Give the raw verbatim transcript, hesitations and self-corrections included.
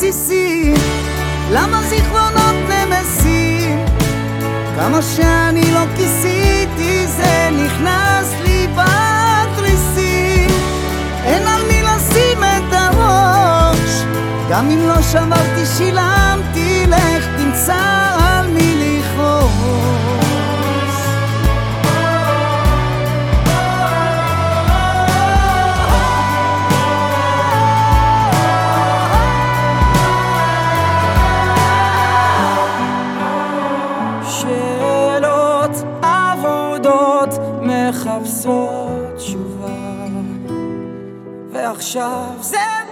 בסיסי, למה זיכרונות נמסים? כמה שאני לא כיסיתי זה נכנס לי בתריסים. אין על מי לשים את הראש, גם אם לא שברתי שילמתי, לך תמצא על מי לכעוס. שאלות עבודות מחפשות תשובה, ועכשיו זה